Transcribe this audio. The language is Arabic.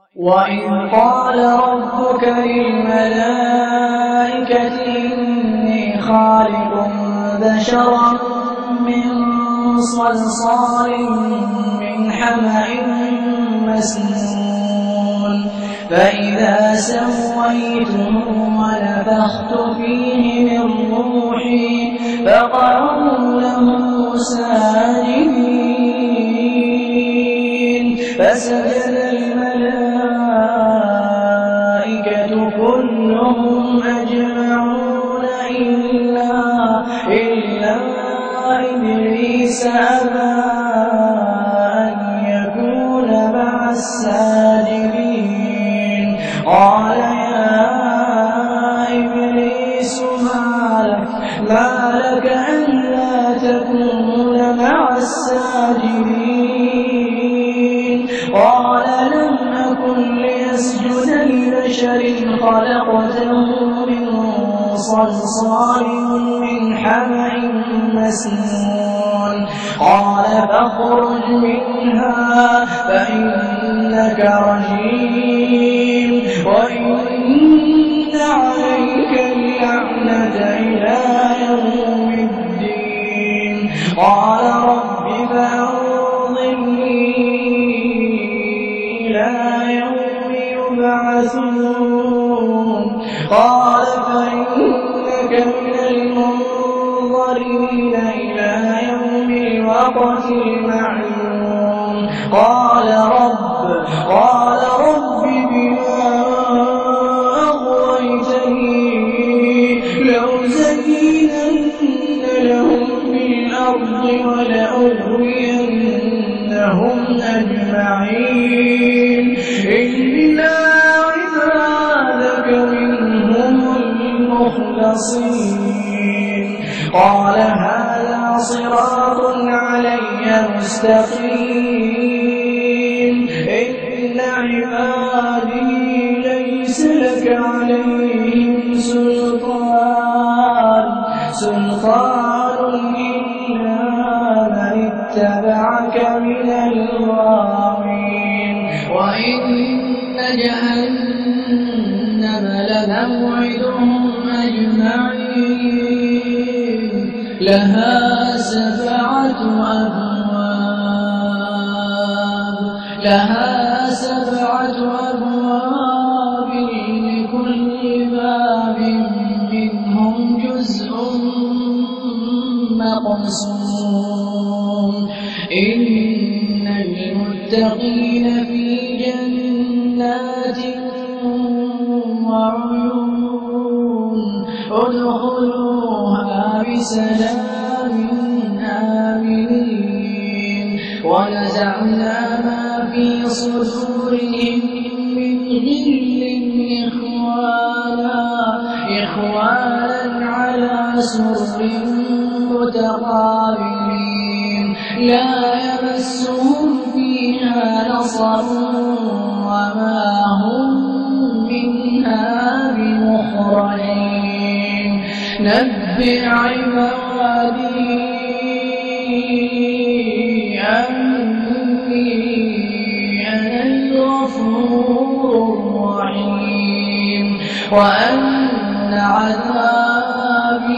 وإذ قال ربك للملائكة إني خالق بشرا من صلصال من حمأ مسنون فإذا سويته ونفخت فيه من روحي فقعوا له ساجدين فسجد الملائكة كلهم أجمعون إلا إبليس أبى أن يكون مع الساجدين قال يا إبليس ما لك ألا تكون مع الساجدين قال لم أكن لأسجد لبشر خلقته من صلصال من حمأ مسنون قال فاخرج منها فإنك رجيم وإن عليك اللعنة إلى يوم الدين قال رب فأنظرني إلى يوم يبعثون قال فإنك من المنظرين إلى يوم الوقت المعلوم قال رب بما أغويتني لأزينن لهم في الأرض ولأغوينهم أجمعين إلا عبادك منهم المخلصين قال هذا صراط علي مستقيم إن عبادي ليس لك عليهم سلطان إلا من اتبعك من الغاوين وإن جهنم لموعدهم أجمعين لها 7 أبواب لكل باب منهم جزء مقسوم إن المتقين في جنات وعيون ادخلوها بسلام آمنين ونزعنا ما في صدورهم من غل إخوانا على سرر متقابلين لا يمسهم فيها نصب وما هم منها بمخرجين نبئ عبادي